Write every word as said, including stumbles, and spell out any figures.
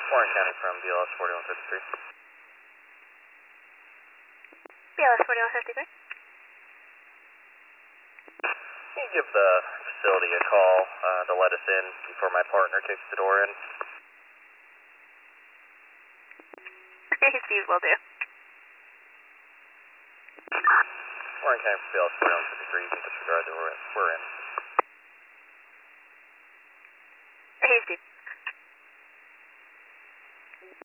Warren County from B L S forty-one fifty-three. B L S forty-one fifty-three. Can you give the facility a call uh, to let us in before my partner kicks the door in? Steve will do. Warren County from B L S forty-one fifty-three, you can disregard that we're in. We're in.